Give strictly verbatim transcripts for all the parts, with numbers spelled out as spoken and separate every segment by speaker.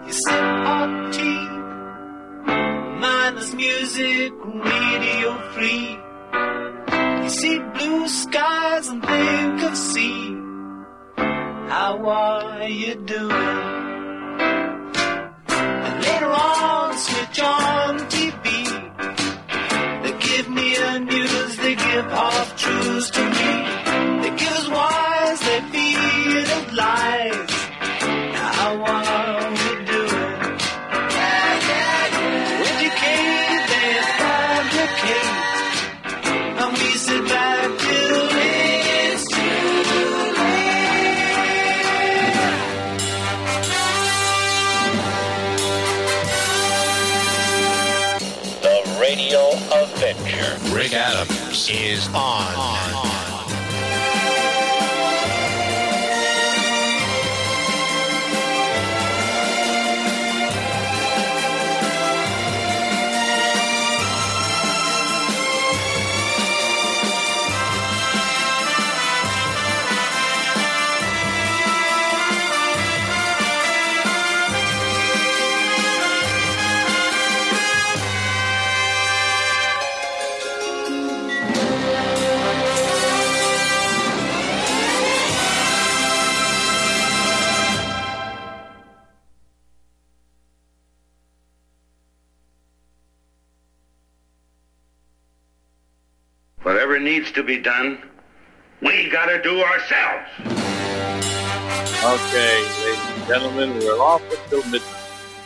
Speaker 1: You sip hot tea, mindless music, radio free. You see blue skies and think of sea. How are you doing? And later on, switch on T V. They give me the news, they give half truths to me. They give us wise, they feed us lies. Now how are we doing? Yeah, yeah, yeah. Educate, they fabricate. And we sit back till it's too
Speaker 2: late. The Radio Adventure. Rick Adams is on. on.
Speaker 3: Whatever needs to be done, we gotta do ourselves.
Speaker 4: Okay, ladies and gentlemen, we're off until midnight.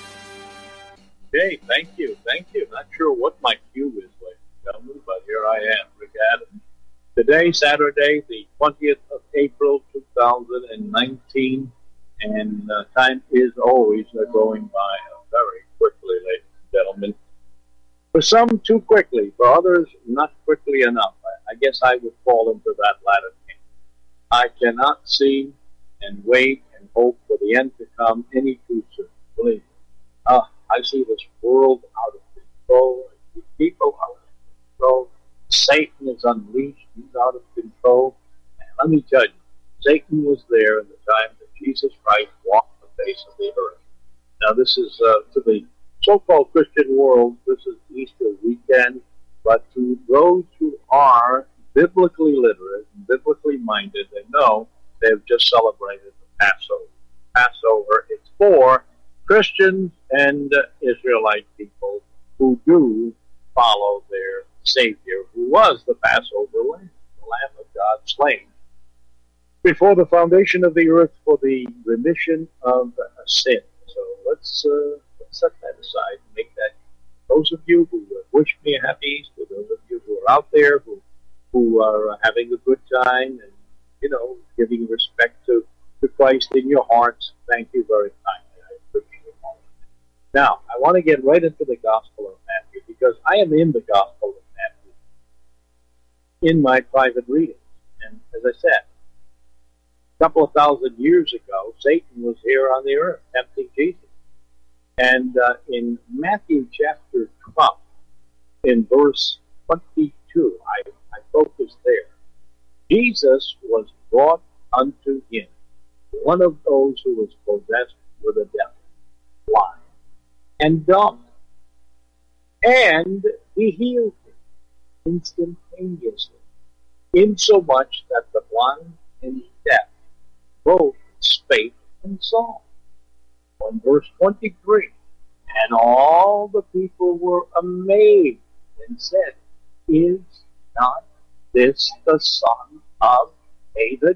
Speaker 4: Okay, thank you, thank you. Not sure what my cue is, ladies and gentlemen, but here I am, Rick Adams. Today, Saturday, the twentieth of April, two thousand nineteen, and uh, time is always uh, going by uh, very quickly, ladies and gentlemen. For some, too quickly. For others, not quickly enough. I, I guess I would fall into that latter camp. I cannot see and wait and hope for the end to come any too soon. Believe me. Uh, I see this world out of control. People out of control. Satan is unleashed. He's out of control. And let me tell you, Satan was there in the time that Jesus Christ walked the face of the earth. Now, this is uh, to the so-called Christian world, this is Easter weekend, but to those who are biblically literate and biblically minded, they know they've just celebrated the Passover. Passover is for Christians and uh, Israelite people who do follow their Savior, who was the Passover Lamb, the Lamb of God slain before the foundation of the earth for the remission of uh, sin. So let's... Uh, set that aside and make that. Those of you who wish me a happy Easter, those of you who are out there who who are having a good time and, you know, giving respect to, to Christ in your hearts, thank you very kindly. I appreciate all of that. Now, I want to get right into the Gospel of Matthew because I am in the Gospel of Matthew in my private readings. And as I said, a couple of thousand years ago, Satan was here on the earth tempting Jesus. And uh, in Matthew chapter twelve, in verse twenty-two, I, I focus there. Jesus was brought unto him, one of those who was possessed with a devil, blind and dumb. And he healed him instantaneously, insomuch that the blind and deaf both spake and saw. On verse twenty-three, and all the people were amazed and said, is not this the son of David?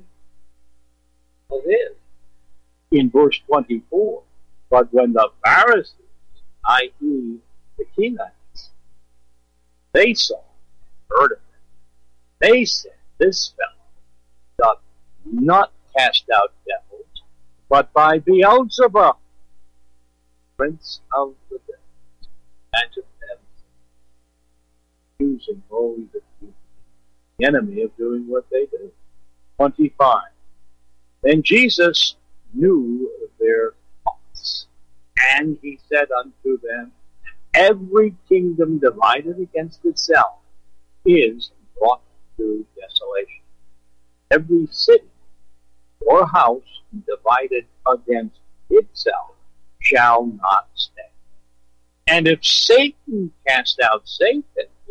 Speaker 4: It is. In verse twenty-four, but when the Pharisees, that is the Kenites, they saw and heard of him, they said, this fellow doth not cast out devils, but by Beelzebub, prince of the devils. Imagine them using holy the the enemy of doing what they do. twenty-five. Then Jesus knew their thoughts, and he said unto them, every kingdom divided against itself is brought to desolation. Every city or house divided against itself shall not stand. And if Satan cast out Satan,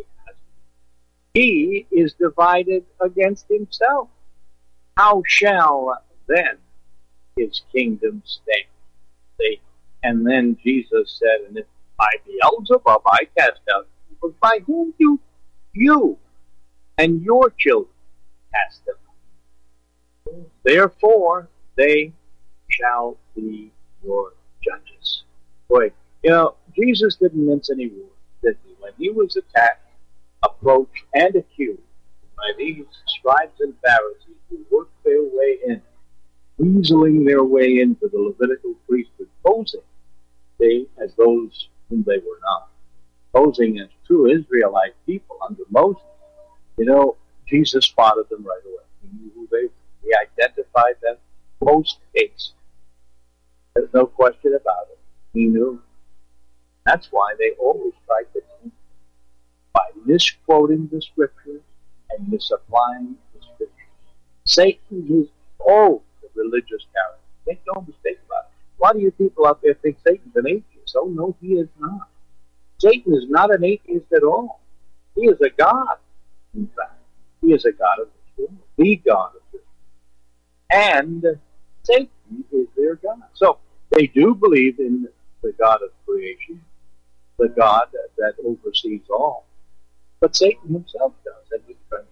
Speaker 4: he is divided against himself. How shall then his kingdom stand? See? And then Jesus said, and if by Beelzebub I cast out people, by whom do you and your children cast them out? Therefore they shall be your judges. Boy, you know, Jesus didn't mince any words, did he? When he was attacked, approached, and accused by these scribes and Pharisees who worked their way in, weaseling their way into the Levitical priesthood, posing they as those whom they were not, posing as true Israelite people under Moses. You know, Jesus spotted them right away. He knew who they were. He identified them post-haste. There's no question about it. He knew. That's why they always tried to tempt him, by misquoting the scriptures and misapplying the scriptures. Satan is all the religious character. Make no mistake about it. A lot of you people out there think Satan's an atheist. Oh, no, he is not. Satan is not an atheist at all. He is a god, in fact. He is a god of this world, the god of this world. And Satan is their god. So they do believe in the God of creation, the God that oversees all. But Satan himself does, and he trembles.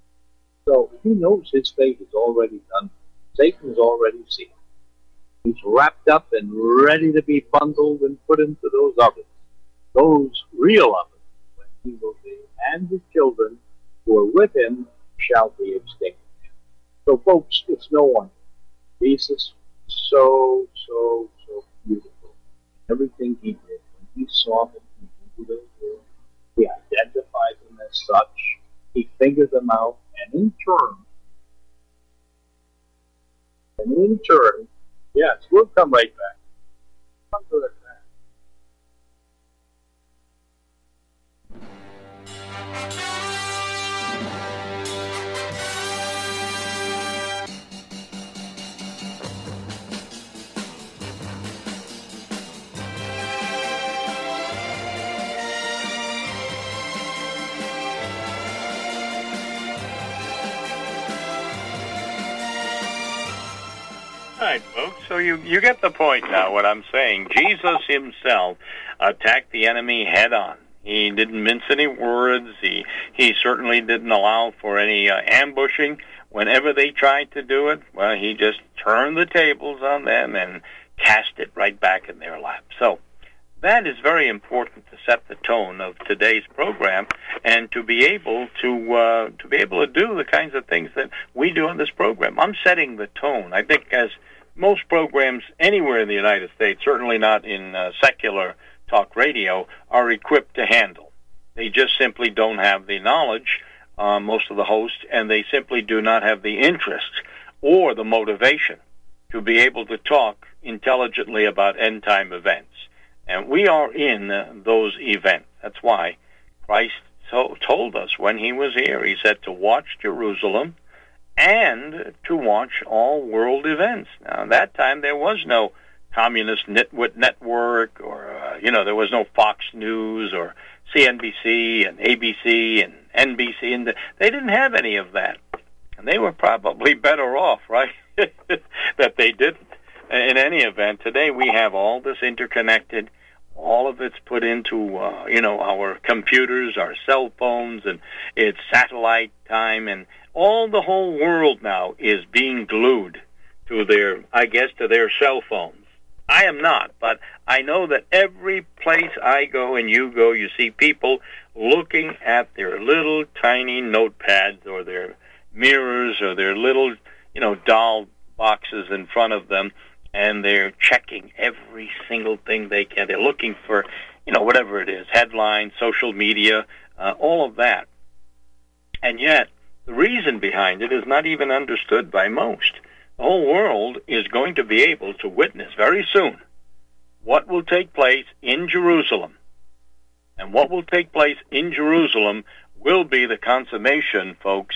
Speaker 4: So he knows his fate is already done. Satan is already seen. He's wrapped up and ready to be bundled and put into those ovens, those real ovens, when he will be, and his children who are with him shall be extinguished. So, folks, it's no wonder. Jesus, so, so, so beautiful. Everything he did, when he saw them, he knew they were. He identified them as such. He fingered them out, and in turn, and in turn, yes, we'll come right back. Come to it back.
Speaker 5: All right, folks, so you, you get the point now, what I'm saying. Jesus himself attacked the enemy head-on. He didn't mince any words. He he certainly didn't allow for any uh, ambushing. Whenever they tried to do it, well, he just turned the tables on them and cast it right back in their lap. So that is very important to set the tone of today's program, and to be able to uh, to be able to do the kinds of things that we do on this program. I'm setting the tone. I think as most programs anywhere in the United States, certainly not in uh, secular talk radio, are equipped to handle. They just simply don't have the knowledge, uh, most of the hosts, and they simply do not have the interest or the motivation to be able to talk intelligently about end-time events. And we are in uh, those events. That's why Christ to- told us when he was here, he said to watch Jerusalem and to watch all world events. Now, at that time, there was no communist nitwit network, or, uh, you know, there was no Fox News or C N B C and A B C and N B C. And the, they didn't have any of that. And they were probably better off, right, that they didn't. In any event, today we have all this interconnected. All of it's put into, uh, you know, our computers, our cell phones, and it's satellite time, and all the whole world now is being glued to their, I guess, to their cell phones. I am not, but I know that every place I go and you go, you see people looking at their little tiny notepads or their mirrors or their little, you know, doll boxes in front of them, and they're checking every single thing they can. They're looking for, you know, whatever it is, headlines, social media, uh, all of that. And yet, the reason behind it is not even understood by most. The whole world is going to be able to witness very soon what will take place in Jerusalem. And what will take place in Jerusalem will be the consummation, folks,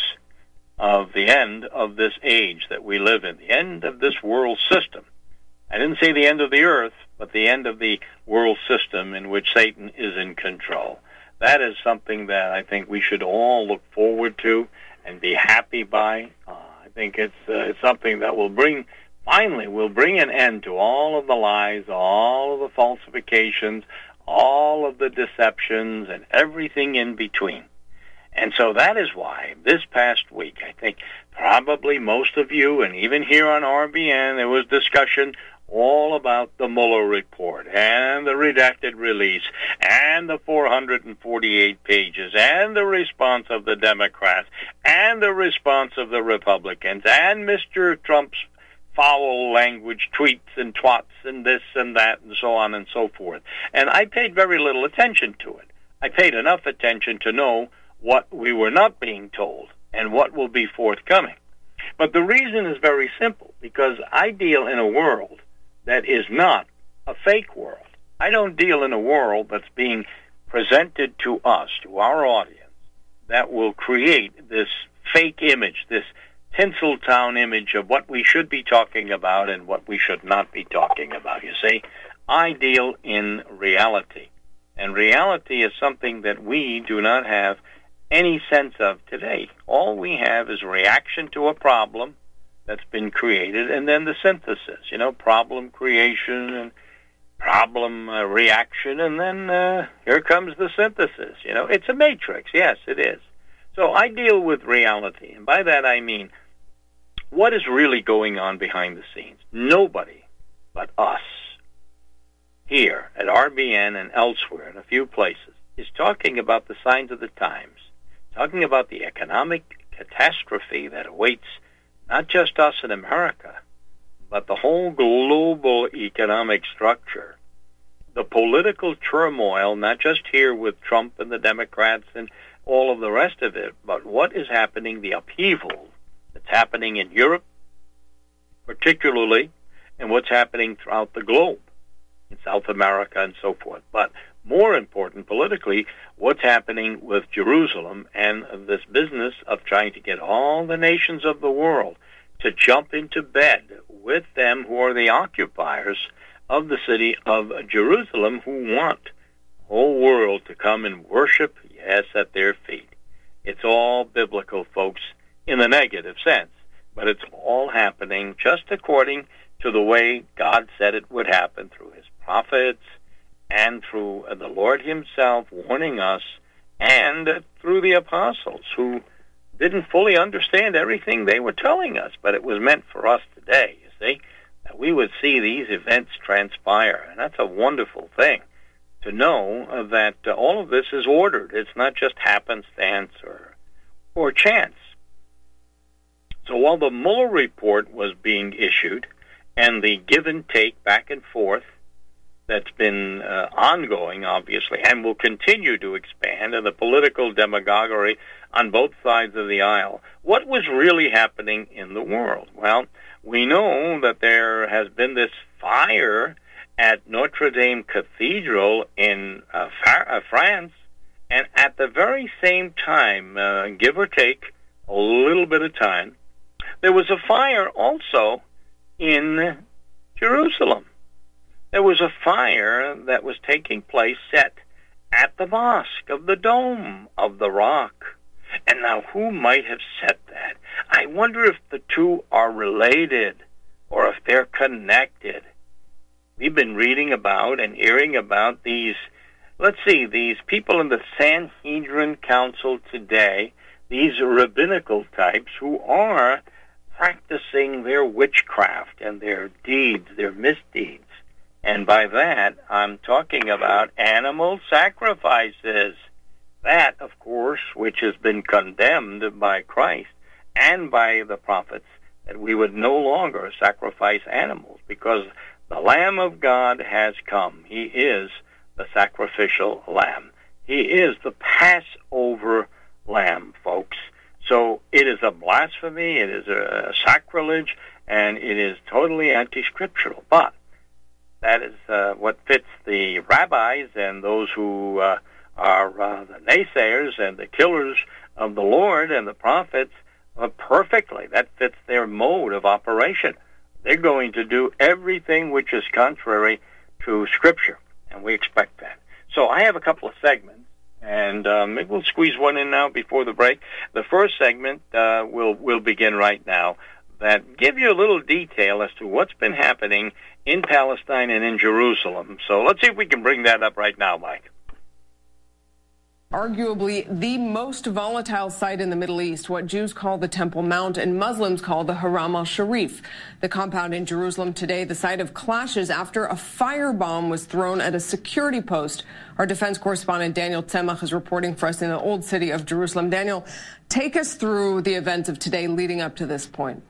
Speaker 5: of the end of this age that we live in, the end of this world system. I didn't say the end of the earth, but the end of the world system in which Satan is in control. That is something that I think we should all look forward to and be happy by. Uh, I think it's, uh, it's something that will bring, finally, will bring an end to all of the lies, all of the falsifications, all of the deceptions, and everything in between. And so that is why this past week, I think probably most of you, and even here on R B N, there was discussion all about the Mueller report and the redacted release and the four hundred forty-eight pages and the response of the Democrats and the response of the Republicans and Mister Trump's foul language tweets and twats and this and that and so on and so forth. And I paid very little attention to it. I paid enough attention to know what we were not being told and what will be forthcoming. But the reason is very simple, because I deal in a world that is not a fake world. I don't deal in a world that's being presented to us, to our audience, that will create this fake image, this Tinseltown image of what we should be talking about and what we should not be talking about. You see, I deal in reality. And reality is something that we do not have any sense of today. All we have is reaction to a problem that's been created, and then the synthesis, you know, problem creation and problem uh, reaction, and then uh, here comes the synthesis. You know, it's a matrix. Yes, it is. So I deal with reality, and by that I mean what is really going on behind the scenes. Nobody but us here at R B N and elsewhere in a few places is talking about the signs of the times, talking about the economic catastrophe that awaits not just us in America, but the whole global economic structure, the political turmoil, not just here with Trump and the Democrats and all of the rest of it, but what is happening, the upheaval that's happening in Europe, particularly, and what's happening throughout the globe, in South America and so forth. But more important politically, what's happening with Jerusalem and this business of trying to get all the nations of the world to jump into bed with them who are the occupiers of the city of Jerusalem, who want the whole world to come and worship, yes, at their feet. It's all biblical, folks, in the negative sense, but it's all happening just according to the way God said it would happen through his prophets and through the Lord himself warning us, and through the apostles who didn't fully understand everything they were telling us, but it was meant for us today, you see, that we would see these events transpire. And that's a wonderful thing, to know that uh, all of this is ordered. It's not just happenstance or, or chance. So while the Mueller report was being issued, and the give and take back and forth that's been uh, ongoing, obviously, and will continue to expand, and the political demagoguery on both sides of the aisle, what was really happening in the world? Well, we know that there has been this fire at Notre Dame Cathedral in uh, Fa- uh, France, and at the very same time, uh, give or take a little bit of time, there was a fire also in Jerusalem. There was a fire that was taking place set at the mosque of the Dome of the Rock. And now, who might have set that? I wonder if the two are related or if they're connected. We've been reading about and hearing about these, let's see, these people in the Sanhedrin Council today, these rabbinical types who are practicing their witchcraft and their deeds, their misdeeds. And by that, I'm talking about animal sacrifices. That, of course, which has been condemned by Christ and by the prophets, that we would no longer sacrifice animals, because the Lamb of God has come. He is the sacrificial lamb. He is the Passover lamb, folks. So it is a blasphemy, it is a sacrilege, and it is totally anti-scriptural. But that is uh, what fits the rabbis and those who uh, are uh, the naysayers and the killers of the Lord and the prophets uh, perfectly. That fits their mode of operation. They're going to do everything which is contrary to Scripture, and we expect that. So I have a couple of segments, and um, maybe we'll squeeze one in now before the break. The first segment uh, will will begin right now, that give you a little detail as to what's been happening in Palestine and in Jerusalem. So let's see if we can bring that up right now, Mike.
Speaker 6: Arguably the most volatile site in the Middle East, what Jews call the Temple Mount and Muslims call the Haram al-Sharif. The compound in Jerusalem today, the site of clashes after a firebomb was thrown at a security post. Our defense correspondent Daniel Tzemach is reporting for us in the Old City of Jerusalem. Daniel, take us through the events of today leading up to this point.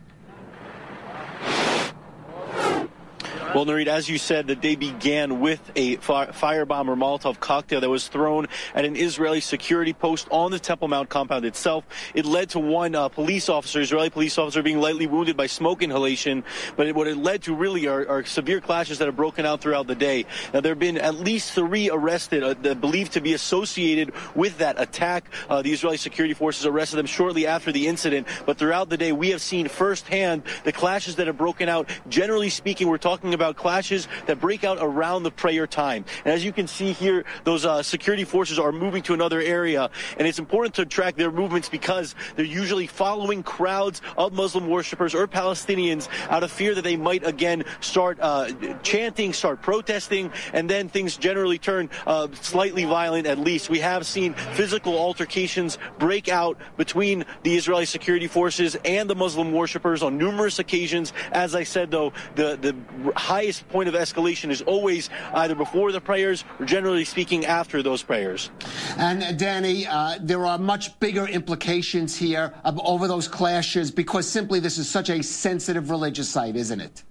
Speaker 7: Well, Nurit, as you said, the day began with a fi- firebomb or Molotov cocktail that was thrown at an Israeli security post on the Temple Mount compound itself. It led to one uh, police officer, Israeli police officer, being lightly wounded by smoke inhalation. But it, what it led to really are, are severe clashes that have broken out throughout the day. Now, there have been at least three arrested, uh, believed to be associated with that attack. Uh, the Israeli security forces arrested them shortly after the incident. But throughout the day, we have seen firsthand the clashes that have broken out. Generally speaking, we're talking about about clashes that break out around the prayer time. And as you can see here, those uh, security forces are moving to another area. And it's important to track their movements because they're usually following crowds of Muslim worshippers or Palestinians out of fear that they might again start uh, chanting, start protesting, and then things generally turn uh, slightly violent at least. We have seen physical altercations break out between the Israeli security forces and the Muslim worshippers on numerous occasions. As I said, though, the, the highest point of escalation is always either before the prayers or, generally speaking, after those prayers.
Speaker 8: And, uh, Danny, uh, there are much bigger implications here uh, over those clashes because simply this is such a sensitive religious site, isn't it?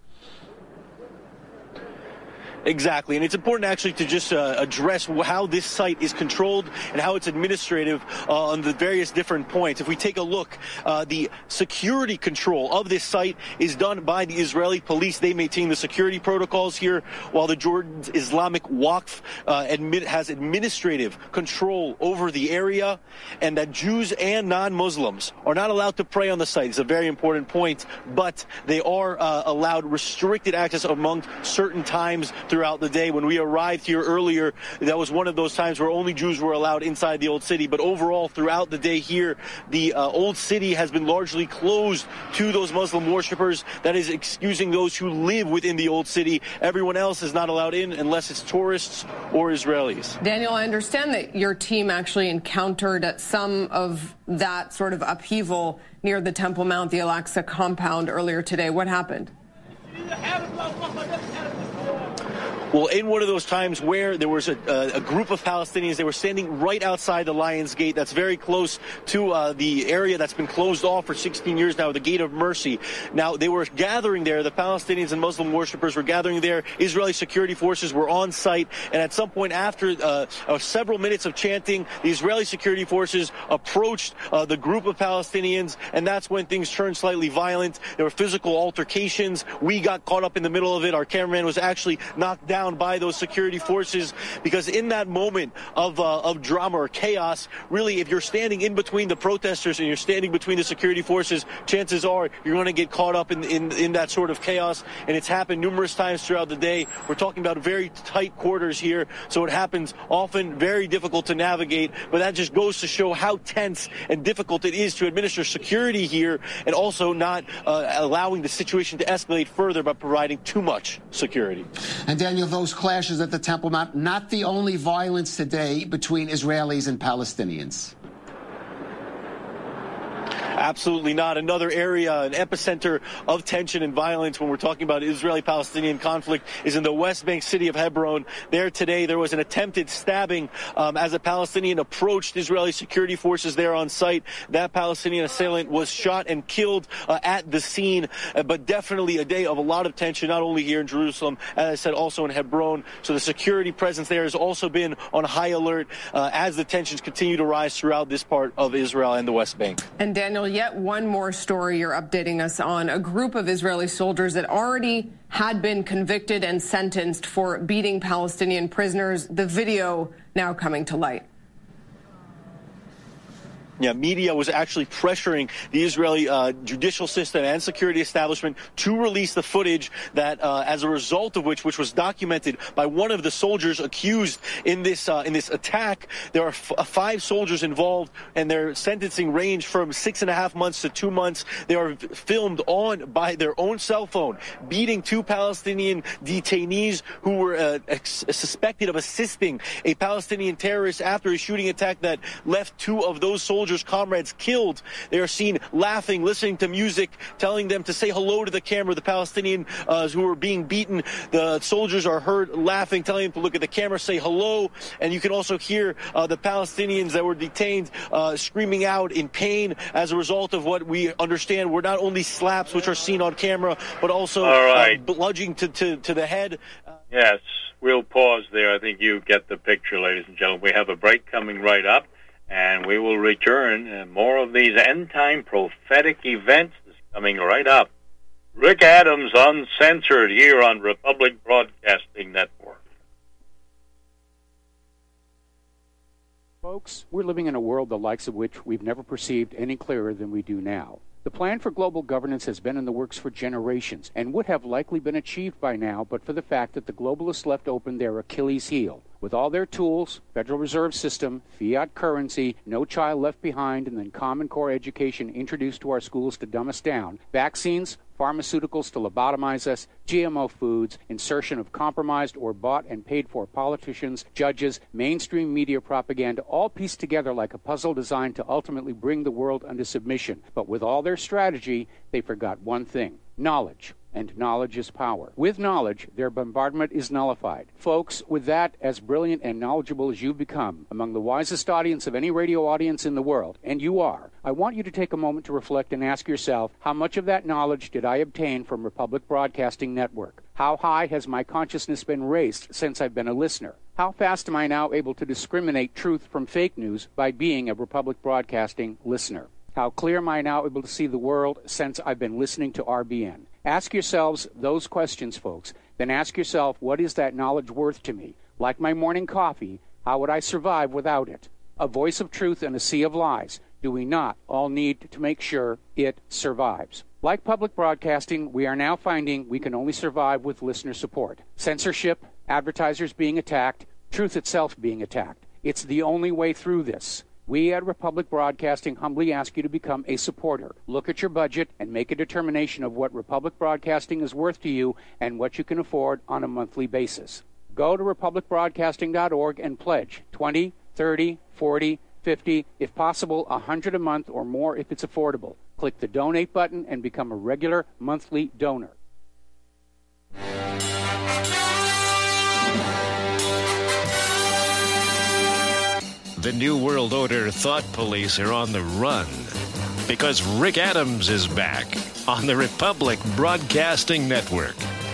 Speaker 7: Exactly, and it's important actually to just uh, address how this site is controlled and how it's administrative uh, on the various different points. If we take a look, uh, the security control of this site is done by the Israeli police. They maintain the security protocols here, while the Jordan's Islamic Waqf uh, admit, has administrative control over the area, and that Jews and non-Muslims are not allowed to pray on the site. It's a very important point, but they are uh, allowed restricted access among certain times throughout the day. When we arrived here earlier, that was one of those times where only Jews were allowed inside the Old City. But overall, throughout the day here, the uh, Old City has been largely closed to those Muslim worshippers. That is excusing those who live within the Old City. Everyone else is not allowed in unless it's tourists or Israelis.
Speaker 6: Daniel, I understand that your team actually encountered some of that sort of upheaval near the Temple Mount, the Al-Aqsa compound earlier today. What happened?
Speaker 7: Well, in one of those times where there was a, a, a group of Palestinians, they were standing right outside the Lion's Gate. That's very close to uh, the area that's been closed off for sixteen years now, the Gate of Mercy. Now, they were gathering there. The Palestinians and Muslim worshippers were gathering there. Israeli security forces were on site. And at some point after uh, uh, several minutes of chanting, the Israeli security forces approached uh, the group of Palestinians. And that's when things turned slightly violent. There were physical altercations. We got caught up in the middle of it. Our cameraman was actually knocked down by those security forces, because in that moment of uh, of drama or chaos, really, if you're standing in between the protesters and you're standing between the security forces, chances are you're going to get caught up in, in in that sort of chaos. And it's happened numerous times throughout the day. We're talking about very tight quarters here, so it happens often, very difficult to navigate. But that just goes to show how tense and difficult it is to administer security here, and also not uh, allowing the situation to escalate further by providing too much security.
Speaker 8: And Daniel, those clashes at the Temple Mount, not the only violence today between Israelis and Palestinians.
Speaker 7: Absolutely not. Another area, an epicenter of tension and violence when we're talking about Israeli-Palestinian conflict is in the West Bank city of Hebron. There today, there was an attempted stabbing um, as a Palestinian approached Israeli security forces there on site. That Palestinian assailant was shot and killed uh, at the scene. Uh, but definitely a day of a lot of tension, not only here in Jerusalem, as I said, also in Hebron. So the security presence there has also been on high alert uh, as the tensions continue to rise throughout this part of Israel and the West Bank.
Speaker 6: And Daniel, yet one more story you're updating us on. A group of Israeli soldiers that already had been convicted and sentenced for beating Palestinian prisoners. The video now coming to light.
Speaker 7: Yeah, media was actually pressuring the Israeli uh, judicial system and security establishment to release the footage that, uh, as a result of which, which was documented by one of the soldiers accused in this uh, in this attack, there are f- five soldiers involved, and their sentencing range from six and a half months to two months. They are filmed on by their own cell phone, beating two Palestinian detainees who were uh, ex- suspected of assisting a Palestinian terrorist after a shooting attack that left two of those soldiers. Comrades killed. They are seen laughing, listening to music, telling them to say hello to the camera. The Palestinians uh, who are being beaten, the soldiers are heard laughing, telling them to look at the camera, say hello. And you can also hear uh, the Palestinians that were detained uh, screaming out in pain as a result of what we understand were not only slaps, which are seen on camera, but also
Speaker 5: All right.
Speaker 7: uh, bludgeoning to, to, to the head.
Speaker 5: Yes, we'll pause there. I think you get the picture, ladies and gentlemen. We have a break coming right up. And we will return. And more of these end-time prophetic events is coming right up. Rick Adams, Uncensored, here on Republic Broadcasting Network.
Speaker 9: Folks, we're living in a world the likes of which we've never perceived any clearer than we do now. The plan for global governance has been in the works for generations and would have likely been achieved by now but for the fact that the globalists left open their Achilles heel. With all their tools, Federal Reserve System, fiat currency, no child left behind, and then Common Core education introduced to our schools to dumb us down, vaccines, pharmaceuticals to lobotomize us, G M O foods, insertion of compromised or bought and paid for politicians, judges, mainstream media propaganda, all pieced together like a puzzle designed to ultimately bring the world under submission. But with all their strategy, they forgot one thing: knowledge. And knowledge is power. With knowledge, their bombardment is nullified. Folks, with that, as brilliant and knowledgeable as you've become, among the wisest audience of any radio audience in the world, and you are, I want you to take a moment to reflect and ask yourself, how much of that knowledge did I obtain from Republic Broadcasting Network? How high has my consciousness been raised since I've been a listener? How fast am I now able to discriminate truth from fake news by being a Republic Broadcasting listener? How clear am I now able to see the world since I've been listening to R B N? Ask yourselves those questions, folks. Then ask yourself, what is that knowledge worth to me? Like my morning coffee, how would I survive without it? A voice of truth in a sea of lies. Do we not all need to make sure it survives? Like public broadcasting, we are now finding we can only survive with listener support. Censorship, advertisers being attacked, truth itself being attacked. It's the only way through this. We at Republic Broadcasting humbly ask you to become a supporter. Look at your budget and make a determination of what Republic Broadcasting is worth to you and what you can afford on a monthly basis. Go to republic broadcasting dot org and pledge twenty, thirty, forty, fifty, if possible one hundred a month or more if it's affordable. Click the donate button and become a regular monthly donor.
Speaker 2: The New World Order thought police are on the run because Rick Adams is back on the Republic Broadcasting Network.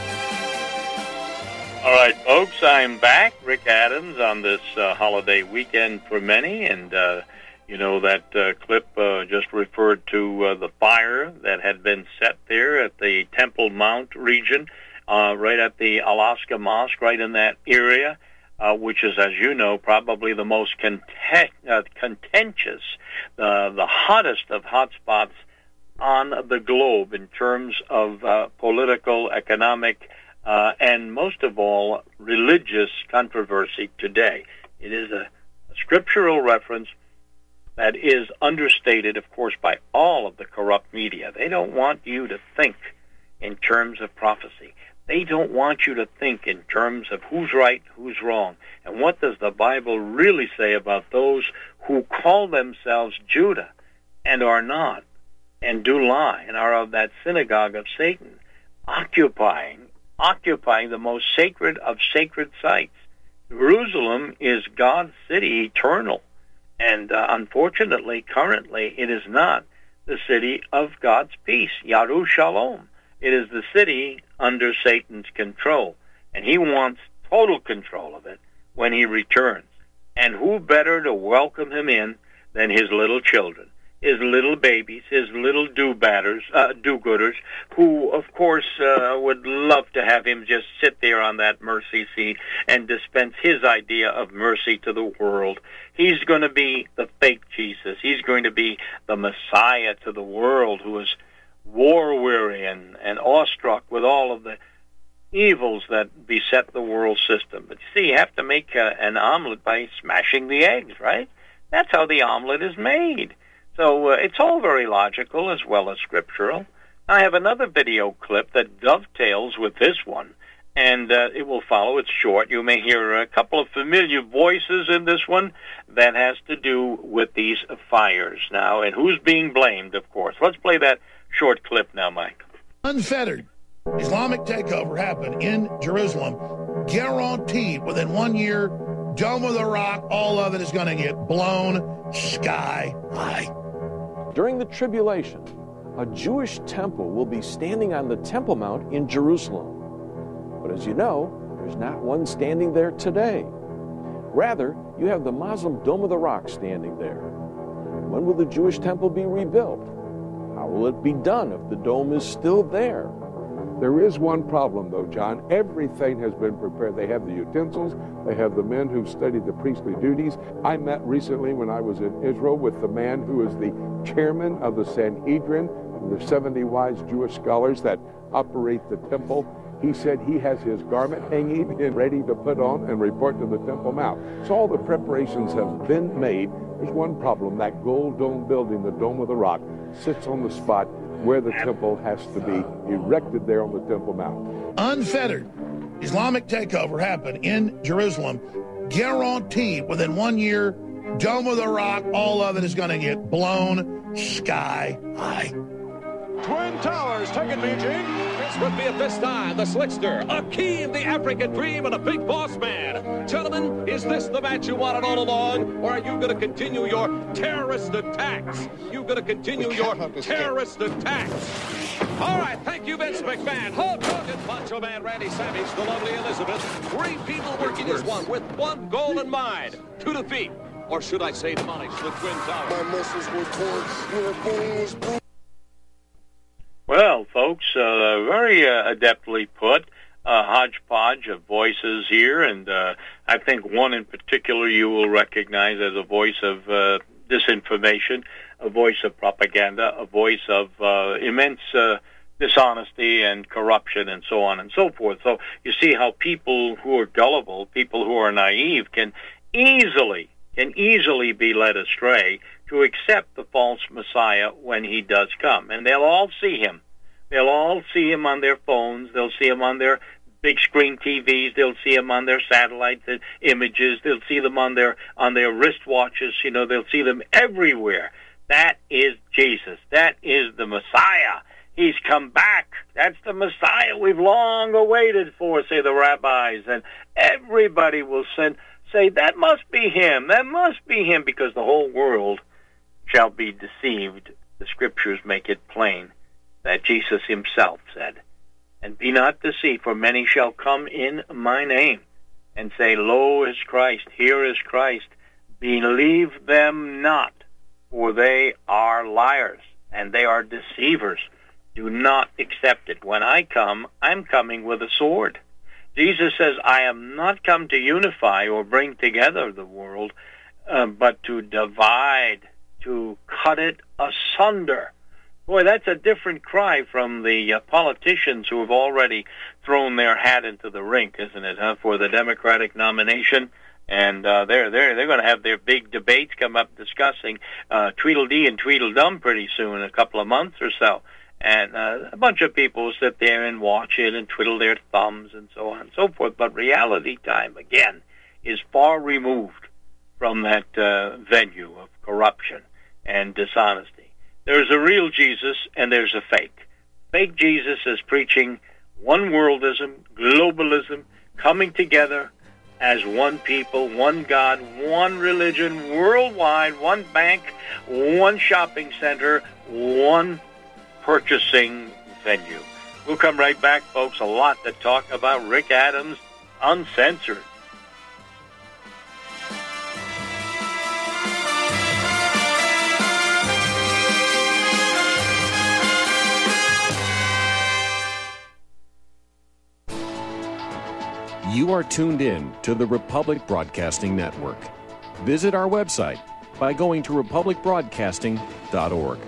Speaker 5: All right, folks, I'm back. Rick Adams on this uh, holiday weekend for many. And, uh, you know, that uh, clip uh, just referred to uh, the fire that had been set there at the Temple Mount region, uh, right at the Alaska Mosque, right in that area. Uh, which is, as you know, probably the most content, uh, contentious, uh, the hottest of hotspots on the globe in terms of uh, political, economic, uh, and most of all, religious controversy today. It is a, a scriptural reference that is understated, of course, by all of the corrupt media. They don't want you to think in terms of prophecy. They don't want you to think in terms of who's right, who's wrong. And what does the Bible really say about those who call themselves Judah and are not, and do lie, and are of that synagogue of Satan, occupying, occupying the most sacred of sacred sites? Jerusalem is God's city, eternal. And uh, unfortunately, currently, it is not the city of God's peace, Yerushalayim. It is the city under Satan's control, and he wants total control of it when he returns. And who better to welcome him in than his little children, his little babies, his little do-batters, uh, do-gooders, who, of course, uh, would love to have him just sit there on that mercy seat and dispense his idea of mercy to the world. He's going to be the fake Jesus. He's going to be the Messiah to the world, who is war-weary and, and awestruck with all of the evils that beset the world system. But you see, you have to make a, an omelet by smashing the eggs, right? That's how the omelet is made. So uh, it's all very logical as well as scriptural. I have another video clip that dovetails with this one, and uh, it will follow. It's short. You may hear a couple of familiar voices in this one that has to do with these fires now, and who's being blamed, of course. Let's play that short clip now, Mike.
Speaker 10: Unfettered Islamic takeover happened in Jerusalem. Guaranteed within one year, Dome of the Rock, all of it is going to get blown sky high.
Speaker 11: During the tribulation, a Jewish temple will be standing on the Temple Mount in Jerusalem. But as you know, there's not one standing there today. Rather, you have the Muslim Dome of the Rock standing there. When will the Jewish temple be rebuilt? How will it be done if the dome is still there?
Speaker 12: There is one problem, though, John. Everything has been prepared. They have the utensils. They have the men who've studied the priestly duties. I met recently when I was in Israel with the man who is the chairman of the Sanhedrin, the seventy wise Jewish scholars that operate the temple. He said he has his garment hanging and ready to put on and report to the Temple Mount. So all the preparations have been made. There's one problem. That gold dome building, the Dome of the Rock, sits on the spot where the temple has to be erected there on the Temple Mount.
Speaker 10: Unfettered Islamic takeover happened in Jerusalem. Guaranteed within one year, Dome of the Rock, all of it is going to get blown sky high.
Speaker 13: Twin Towers taking Beijing. This would be at this time the slickster, Akeem, the African dream, and a big boss man. Gentlemen, is this the match you wanted all along, or are you going to continue your terrorist attacks? You going to continue your terrorist attacks? All right, thank you, Vince McMahon, Hulk Hogan, Macho Man Randy Savage, the lovely Elizabeth. Three people working as one with one goal in mind: to defeat, or should I say demolish, the Twin Towers.
Speaker 14: My muscles were torn, your bone was bruised.
Speaker 5: Well, folks, uh, very uh, adeptly put, a hodgepodge of voices here, and uh, I think one in particular you will recognize as a voice of uh, disinformation, a voice of propaganda, a voice of uh, immense uh, dishonesty and corruption and so on and so forth. So you see how people who are gullible, people who are naive, can easily, can easily be led astray to accept the false Messiah when he does come. And they'll all see him. They'll all see him on their phones. They'll see him on their big screen T Vs. They'll see him on their satellite images. They'll see them on their on their wristwatches. You know, they'll see them everywhere. That is Jesus. That is the Messiah. He's come back. That's the Messiah we've long awaited for, say the rabbis. And everybody will send, say, that must be him. That must be him, because the whole world shall be deceived. The scriptures make it plain that Jesus himself said, and be not deceived, for many shall come in my name and say, Lo is Christ, here is Christ. Believe them not, for they are liars, and they are deceivers. Do not accept it. When I come, I'm coming with a sword. Jesus says, I am not come to unify or bring together the world, uh, but to divide, to cut it asunder. Boy, that's a different cry from the uh, politicians who have already thrown their hat into the rink, isn't it, huh, for the Democratic nomination? And uh, they're they're they're going to have their big debates come up discussing uh, Tweedledee and Tweedledum pretty soon, in a couple of months or so. And uh, a bunch of people will sit there and watch it and twiddle their thumbs and so on and so forth. But reality time, again, is far removed from that uh, venue of corruption and dishonesty. There's a real Jesus and there's a fake. Fake Jesus is preaching one worldism, globalism, coming together as one people, one God, one religion, worldwide, one bank, one shopping center, one purchasing venue. We'll come right back, folks. A lot to talk about. Rick Adams, Uncensored.
Speaker 15: You are tuned in to the Republic Broadcasting Network. Visit our website by going to republic broadcasting dot org.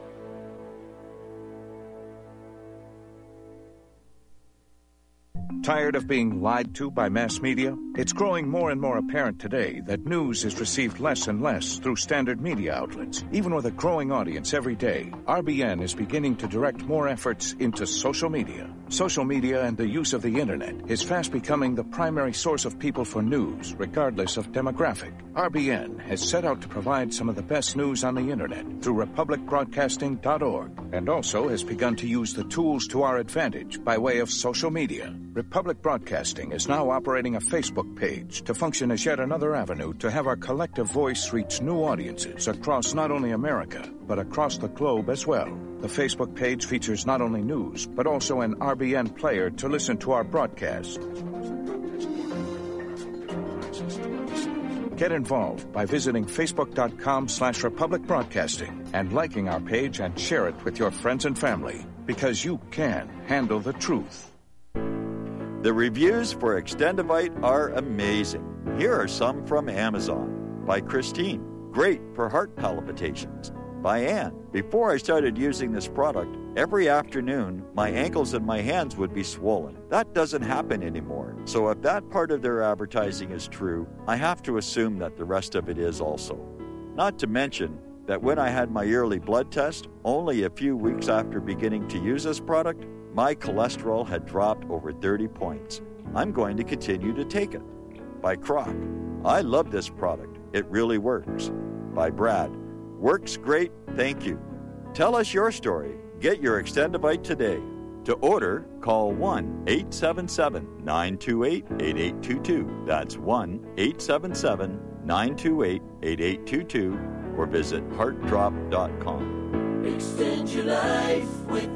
Speaker 16: Tired of being lied to by mass media? It's growing more and more apparent today that news is received less and less through standard media outlets. Even with a growing audience every day, R B N is beginning to direct more efforts into social media. Social media and the use of the internet is fast becoming the primary source of people for news, regardless of demographic. R B N has set out to provide some of the best news on the internet through republic broadcasting dot org, and also has begun to use the tools to our advantage by way of social media. Republic Broadcasting is now operating a Facebook page to function as yet another avenue to have our collective voice reach new audiences across not only America, but across the globe as well. The Facebook page features not only news, but also an R B N player to listen to our broadcast. Get involved by visiting facebook.com slash Republic Broadcasting and liking our page and share it with your friends and family, because you can handle the truth.
Speaker 17: The reviews for Extendivite are amazing. Here are some from Amazon. By Christine, great for heart palpitations. By Ann, before I started using this product, every afternoon my ankles and my hands would be swollen. That doesn't happen anymore. So if that part of their advertising is true, I have to assume that the rest of it is also. Not to mention that when I had my yearly blood test, only a few weeks after beginning to use this product, my cholesterol had dropped over thirty points. I'm going to continue to take it. By Croc, I love this product. It really works. By Brad, works great, thank you. Tell us your story. Get your Extendivite today. To order, call one eight seven seven, nine two eight, eight eight two two. That's one eight seven seven, nine two eight, eight eight two two or visit heart drop dot com.
Speaker 1: Extend your life with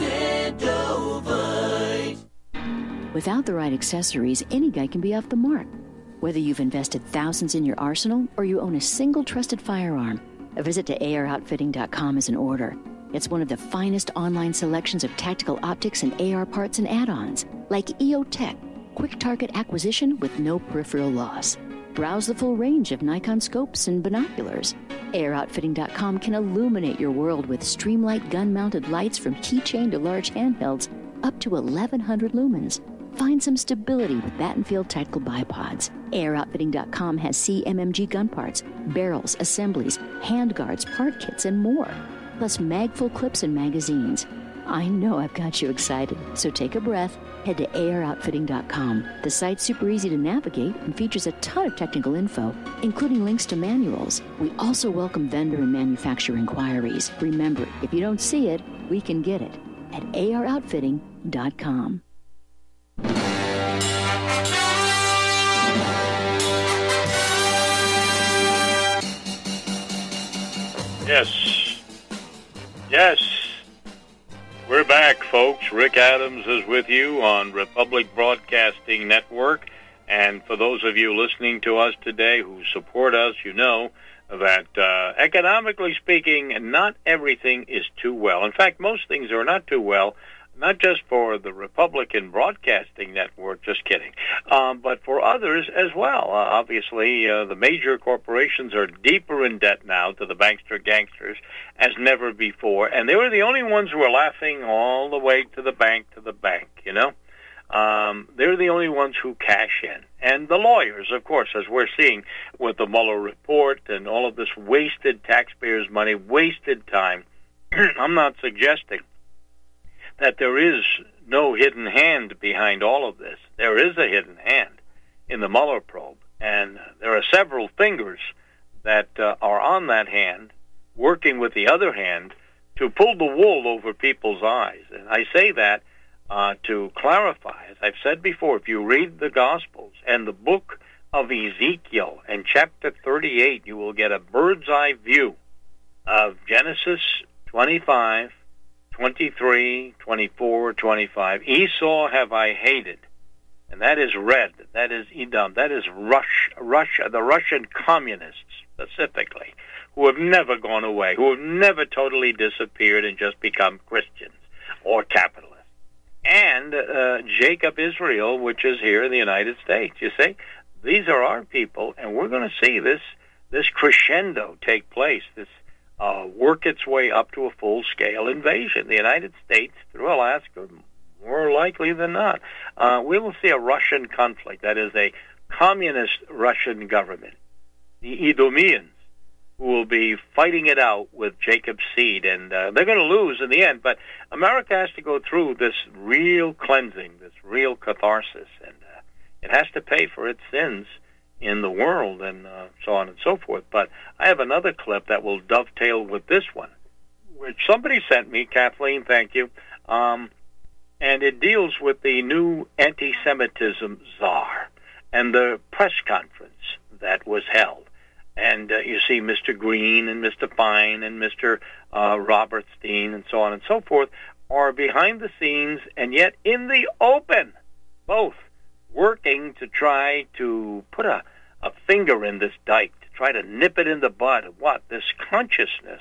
Speaker 1: Extendovite.
Speaker 18: Without the right accessories, any guy can be off the mark. Whether you've invested thousands in your arsenal or you own a single trusted firearm, a visit to A R outfitting dot com is in order. It's one of the finest online selections of tactical optics and A R parts and add-ons, like E O Tech, quick target acquisition with no peripheral loss. Browse the full range of Nikon scopes and binoculars. A R outfitting dot com can illuminate your world with Streamlight gun-mounted lights from keychain to large handhelds up to eleven hundred lumens. Find some stability with Battenfield tactical bipods. A R outfitting dot com has C M M G gun parts, barrels, assemblies, handguards, part kits, and more. Plus mag-full clips and magazines. I know I've got you excited, so take a breath. Head to A R outfitting dot com. The site's super easy to navigate and features a ton of technical info, including links to manuals. We also welcome vendor and manufacturer inquiries. Remember, if you don't see it, we can get it at A R outfitting dot com.
Speaker 5: Yes. Yes. We're back, folks. Rick Adams is with you on Republic Broadcasting Network. And for those of you listening to us today who support us, you know that uh, economically speaking, not everything is too well. In fact, most things are not too well, not just for the Republican Broadcasting Network, just kidding, um, but for others as well. Uh, obviously, uh, the major corporations are deeper in debt now to the bankster gangsters as never before, and they were the only ones who were laughing all the way to the bank, to the bank, you know? Um, they're the only ones who cash in. And the lawyers, of course, as we're seeing with the Mueller report and all of this wasted taxpayers' money, wasted time. I'm not suggesting that there is no hidden hand behind all of this. There is a hidden hand in the Mueller probe, and there are several fingers that uh, are on that hand, working with the other hand to pull the wool over people's eyes. And I say that uh, to clarify, as I've said before, if you read the Gospels and the book of Ezekiel and chapter thirty-eight, you will get a bird's eye view of Genesis twenty-five, twenty-three, twenty-four, twenty-five. Esau have I hated, and that is red. That is Edom. That is Rush, Russia, the Russian communists specifically, who have never gone away, who have never totally disappeared and just become Christians or capitalists. and uh, Jacob Israel, which is here in the United States. You see, these are our people, and we're going to see this this crescendo take place, this uh, work its way up to a full-scale invasion. The United States, through Alaska, more likely than not, uh, we will see a Russian conflict, that is a communist Russian government, the Edomians, who will be fighting it out with Jacob's seed, and uh, they're going to lose in the end. But America has to go through this real cleansing, this real catharsis, and uh, it has to pay for its sins in the world, and uh, so on and so forth. But I have another clip that will dovetail with this one, which somebody sent me, Kathleen, thank you, um, and it deals with the new anti-Semitism czar and the press conference that was held. And uh, you see Mister Green and Mister Fine and Mister Uh, Robertstein and so on and so forth are behind the scenes and yet in the open, both working to try to put a, a finger in this dike, to try to nip it in the bud of what? This consciousness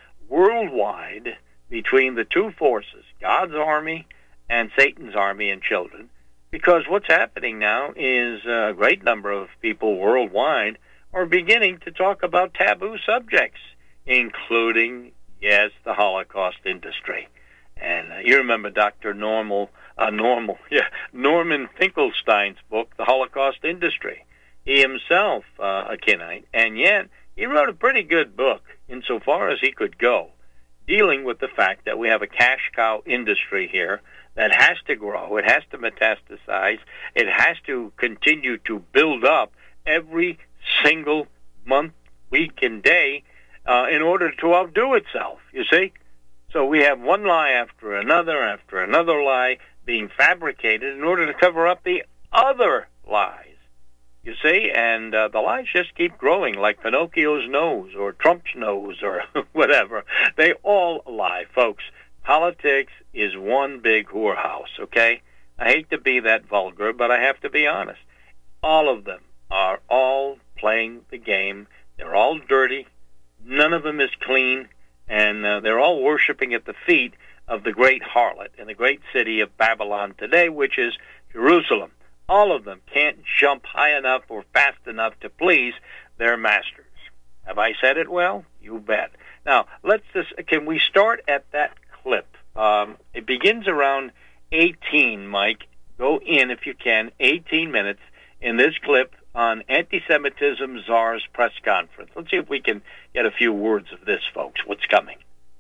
Speaker 5: worldwide between the two forces, God's army and Satan's army and children. Because what's happening now is a great number of people worldwide are beginning to talk about taboo subjects, including, yes, the Holocaust industry. And uh, you remember Doctor Normal, uh, Normal, yeah, Norman Finkelstein's book, The Holocaust Industry. He himself, uh, a Kenite, and yet he wrote a pretty good book insofar as he could go, dealing with the fact that we have a cash cow industry here that has to grow, it has to metastasize, it has to continue to build up every single month, week, and day uh, in order to outdo itself, you see? So we have one lie after another after another lie being fabricated in order to cover up the other lies, you see? And uh, the lies just keep growing like Pinocchio's nose or Trump's nose or whatever. They all lie, folks. Politics is one big whorehouse, okay? I hate to be that vulgar, but I have to be honest. All of them are all playing the game. They're all dirty. None of them is clean. And uh, they're all worshiping at the feet of the great harlot in the great city of Babylon today, which is Jerusalem. All of them can't jump high enough or fast enough to please their masters. Have I said it well? You bet. Now, let's just, can we start at that clip? Um, it begins around eighteen, Mike. Go in, if you can, eighteen minutes in this clip on Anti-Semitism Czar's press conference. Let's see if we can get a few words of this, folks. What's coming?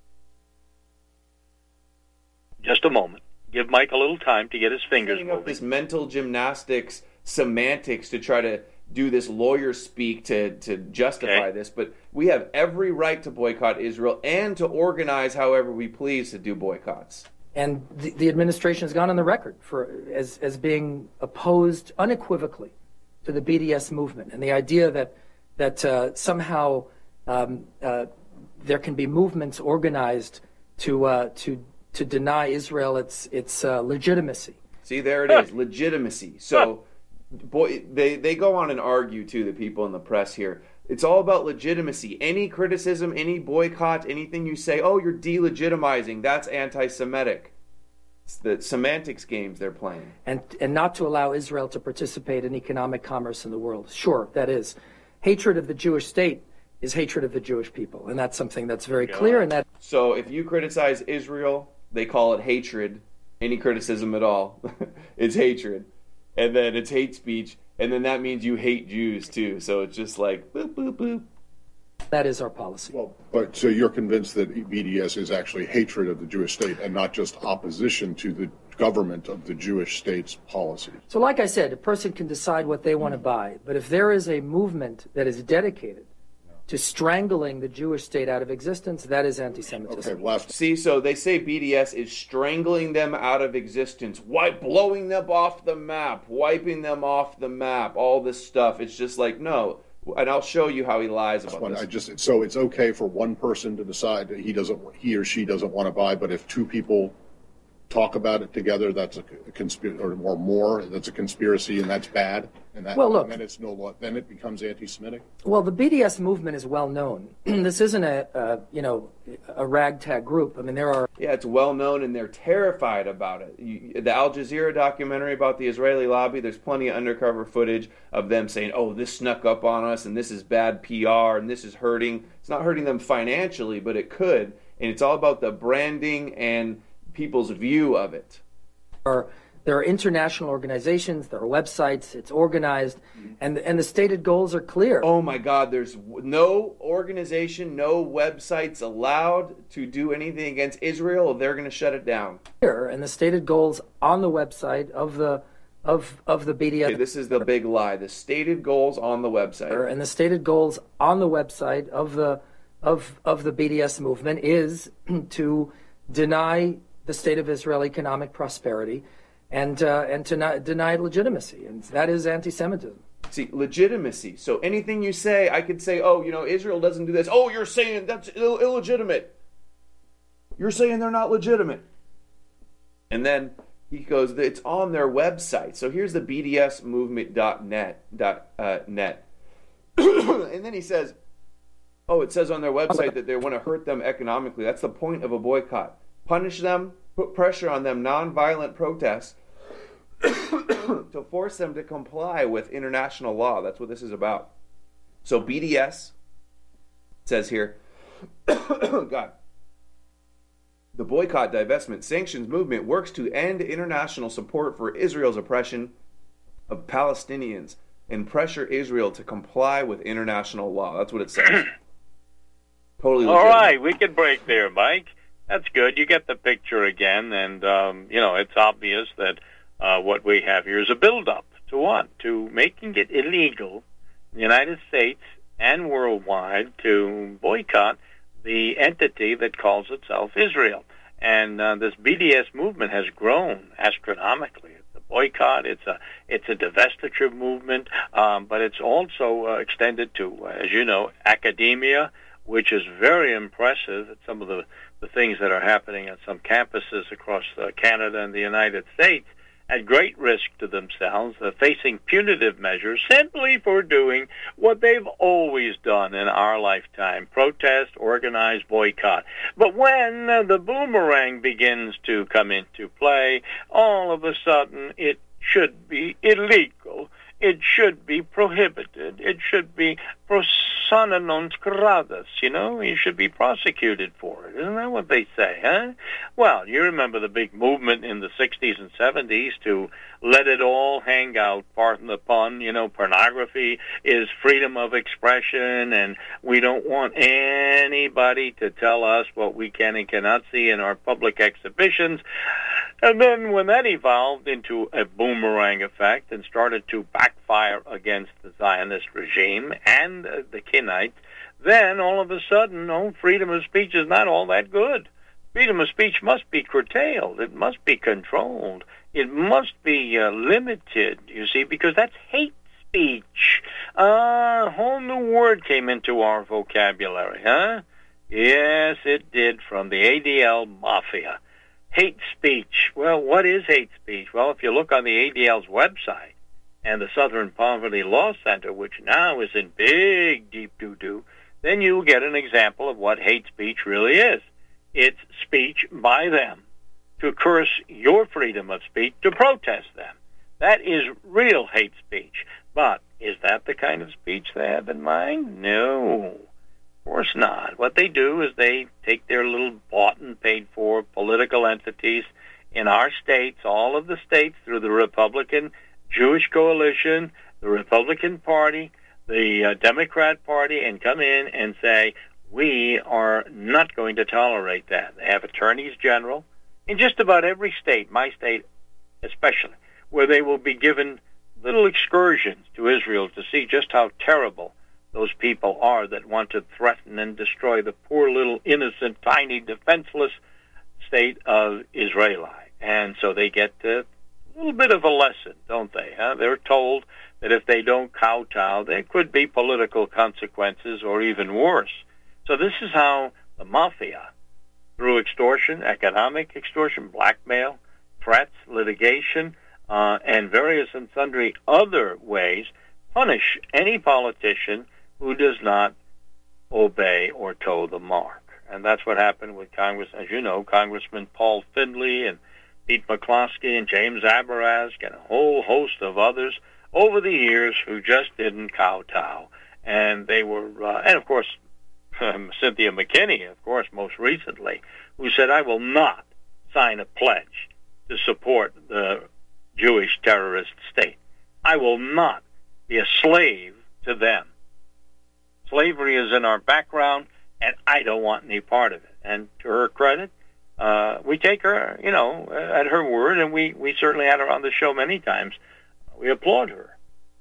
Speaker 5: Just a moment. Give Mike a little time to get his fingers
Speaker 19: Setting
Speaker 5: moving.
Speaker 19: up this mental gymnastics, semantics to try to do this lawyer speak to, to justify
Speaker 5: Okay.
Speaker 19: this, but we have every right to boycott Israel and to organize however we please to do boycotts.
Speaker 20: And the, the administration has gone on the record for as, as being opposed unequivocally to the B D S movement, and the idea that that uh, somehow um, uh, there can be movements organized to uh, to to deny Israel its its uh, legitimacy.
Speaker 19: See, there it is, legitimacy. So, boy, they they go on and argue too. The people in the press here, it's all about legitimacy. Any criticism, any boycott, anything you say, oh, you're delegitimizing. That's anti-Semitic. It's the semantics games they're playing.
Speaker 20: And, and not to allow Israel to participate in economic commerce in the world. Sure, that is. Hatred of the Jewish state is hatred of the Jewish people, and that's something that's very clear. And that.
Speaker 19: So if you criticize Israel, they call it hatred. Any criticism at all, it's hatred. And then it's hate speech, and then that means you hate Jews too. So it's just like, boop, boop, boop.
Speaker 20: That is our policy.
Speaker 21: Well, but so you're convinced that B D S is actually hatred of the Jewish state and not just opposition to the government of the Jewish state's policies.
Speaker 20: So like I said, a person can decide what they want to buy, but if there is a movement that is dedicated to strangling the Jewish state out of existence, that is anti-Semitism.
Speaker 21: Okay, last.
Speaker 19: See, so they say B D S is strangling them out of existence, wipe, blowing them off the map, wiping them off the map, all this stuff. It's just like, no. And I'll show you how he lies about
Speaker 21: One,
Speaker 19: this.
Speaker 21: I just so it's okay for one person to decide that he doesn't, he or she doesn't want to buy, but if two people talk about it together, that's a conspiracy, or, or more, that's a conspiracy, and that's bad, and, that,
Speaker 20: Well, look.
Speaker 21: and then it's no law, then it becomes anti-Semitic?
Speaker 20: Well, the B D S movement is well known. This isn't a, a you know a ragtag group. I mean, there are.
Speaker 19: Yeah, it's well known, and they're terrified about it. You, the Al Jazeera documentary about the Israeli lobby, there's plenty of undercover footage of them saying, oh, this snuck up on us, and this is bad P R, and this is hurting. It's not hurting them financially, but it could. And it's all about the branding and people's view of it.
Speaker 20: Are, there are international organizations, there are websites, it's organized, and and the stated goals are clear.
Speaker 19: Oh my God, there's no organization, no websites allowed to do anything against Israel, or they're going to shut it down.
Speaker 20: And the stated goals on the website of the of of the B D S.
Speaker 19: Okay, this is the big lie. The stated goals on the website.
Speaker 20: And the stated goals on the website of the of of the B D S movement is to deny the state of Israel economic prosperity, and uh, and to not deny legitimacy, and that is anti-Semitism.
Speaker 19: See, legitimacy. So anything you say, I could say, oh, you know, Israel doesn't do this. Oh, you're saying that's Ill- illegitimate. You're saying they're not legitimate. And then he goes, it's on their website. So here's the B D S movement dot net. Dot, uh, net. And then he says, oh, it says on their website that they want to hurt them economically. That's the point of a boycott. Punish them, put pressure on them, nonviolent protests, to force them to comply with international law. That's what this is about. So B D S says here, God, the boycott, divestment, sanctions movement works to end international support for Israel's oppression of Palestinians and pressure Israel to comply with international law. That's what it says. Totally
Speaker 5: All
Speaker 19: legitimate.
Speaker 5: right, we can break there, Mike. That's good. You get the picture again, and, um, you know, it's obvious that uh, what we have here is a build-up to what? To making it illegal in the United States and worldwide to boycott the entity that calls itself Israel. And uh, this B D S movement has grown astronomically. It's a boycott, it's a it's a divestiture movement, um, but it's also uh, extended to, uh, as you know, academia, which is very impressive at some of the, the things that are happening at some campuses across uh, Canada and the United States, at great risk to themselves, uh, facing punitive measures simply for doing what they've always done in our lifetime: protest, organize, boycott. But when uh, the boomerang begins to come into play, all of a sudden it should be illegal. It should be prohibited. It should be persona non grata, you know? You should be prosecuted for it. Isn't that what they say, huh? Well, you remember the big movement in the sixties and seventies to let it all hang out, pardon the pun. You know, pornography is freedom of expression, and we don't want anybody to tell us what we can and cannot see in our public exhibitions. And then when that evolved into a boomerang effect and started to backfire against the Zionist regime and uh, the Kenites, then all of a sudden, oh, freedom of speech is not all that good. Freedom of speech must be curtailed. It must be controlled. It must be uh, limited, you see, because that's hate speech. Uh, a whole new word came into our vocabulary, huh? Yes, it did, from the A D L Mafia. Hate speech. Well, what is hate speech? Well, if you look on the A D L's website and the Southern Poverty Law Center, which now is in big, deep doo-doo, then you'll get an example of what hate speech really is. It's speech by them to curse your freedom of speech, to protest them. That is real hate speech. But is that the kind of speech they have in mind? No. Of course not. What they do is they take their little bought and paid for political entities in our states, all of the states, through the Republican Jewish Coalition, the Republican Party, the uh, Democrat Party, and come in and say, we are not going to tolerate that. They have attorneys general in just about every state, my state especially, where they will be given little excursions to Israel to see just how terrible those people are that want to threaten and destroy the poor little innocent, tiny, defenseless state of Israel. And so they get a little bit of a lesson, don't they? Huh? They're told that if they don't kowtow, there could be political consequences or even worse. So this is how the mafia, through extortion, economic extortion, blackmail, threats, litigation, uh, and various and sundry other ways, punish any politician who does not obey or toe the mark. And that's what happened with Congress, as you know, Congressman Paul Findley and Pete McCloskey and James Abarask and a whole host of others over the years who just didn't kowtow. And they were, uh, and of course, um, Cynthia McKinney, of course, most recently, who said, I will not sign a pledge to support the Jewish terrorist state. I will not be a slave to them. Slavery is in our background, and I don't want any part of it. And to her credit, uh, we take her, you know, at her word, and we, we certainly had her on the show many times. We applaud her.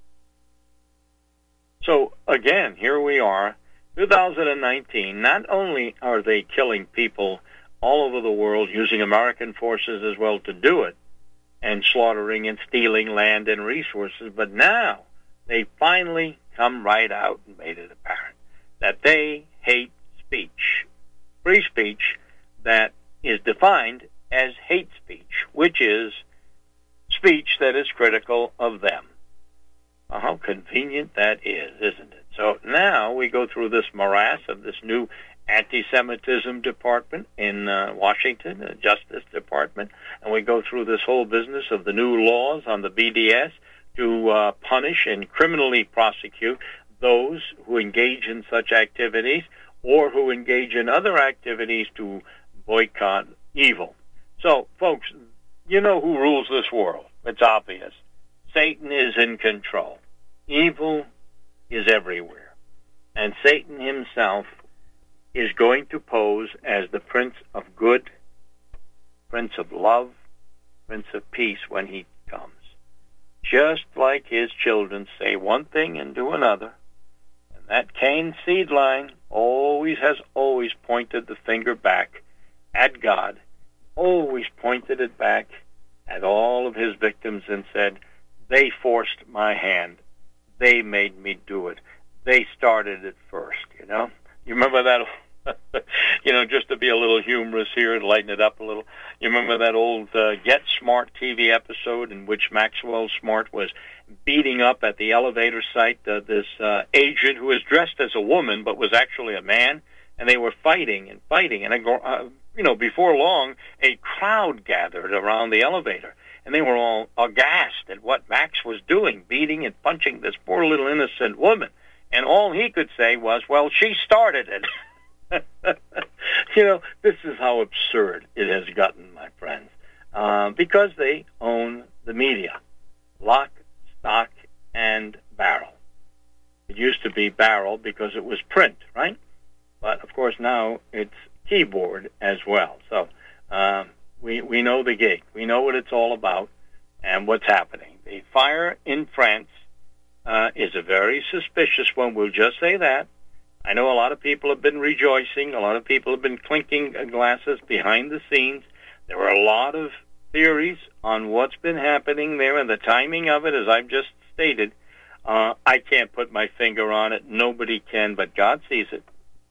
Speaker 5: So, again, here we are, two thousand nineteen. Not only are they killing people all over the world, using American forces as well to do it, and slaughtering and stealing land and resources, but now they finally come right out and made it apparent that they hate speech, free speech that is defined as hate speech, which is speech that is critical of them. Well, how convenient that is, isn't it? So now we go through this morass of this new anti-Semitism department in uh, Washington, the Justice Department, and we go through this whole business of the new laws on the B D S to uh, punish and criminally prosecute those who engage in such activities or who engage in other activities to boycott evil. So, folks, you know who rules this world. It's obvious. Satan is in control. Evil is everywhere. And Satan himself is going to pose as the Prince of Good, Prince of Love, Prince of Peace when he comes. Just like his children say one thing and do another. And that Cain seed line always has always pointed the finger back at God, always pointed it back at all of his victims and said, they forced my hand. They made me do it. They started it first, you know? You remember that, you know, just to be a little humorous here and lighten it up a little, you remember that old uh, Get Smart T V episode in which Maxwell Smart was beating up at the elevator site uh, this uh, agent who was dressed as a woman but was actually a man, and they were fighting and fighting, and, uh, you know, before long, a crowd gathered around the elevator. And they were all aghast at what Max was doing, beating and punching this poor little innocent woman. And all he could say was, well, she started it. You know, this is how absurd it has gotten, my friends. Uh, because they own the media. Lock, stock, and barrel. It used to be barrel because it was print, right? But, of course, now it's keyboard as well. So, um, We we know the gig. We know what it's all about and what's happening. The fire in France uh, is a very suspicious one. We'll just say that. I know a lot of people have been rejoicing. A lot of people have been clinking glasses behind the scenes. There were a lot of theories on what's been happening there and the timing of it, as I've just stated. Uh, I can't put my finger on it. Nobody can, but God sees it.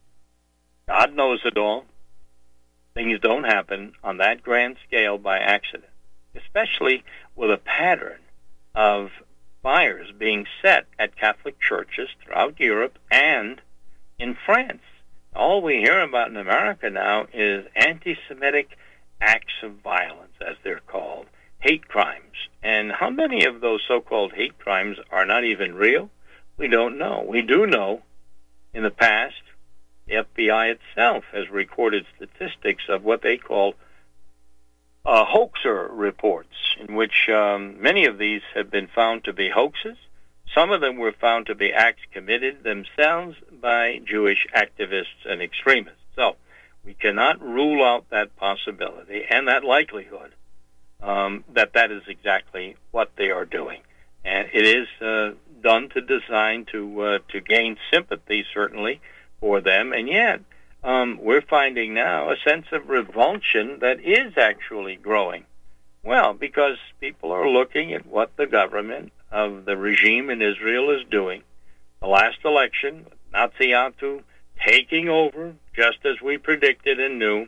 Speaker 5: God knows it all. Things don't happen on that grand scale by accident, especially with a pattern of fires being set at Catholic churches throughout Europe and in France. All we hear about in America now is anti-Semitic acts of violence, as they're called, hate crimes. And how many of those so-called hate crimes are not even real? We don't know. We do know in the past, the F B I itself has recorded statistics of what they call uh, hoaxer reports, in which um, many of these have been found to be hoaxes. Some of them were found to be acts committed themselves by Jewish activists and extremists. So we cannot rule out that possibility and that likelihood um, that that is exactly what they are doing. And it is uh, done to design to uh, to gain sympathy, certainly, for them, and yet um, we're finding now a sense of revulsion that is actually growing. Well, because people are looking at what the government of the regime in Israel is doing. The last election, Netanyahu taking over, just as we predicted and knew,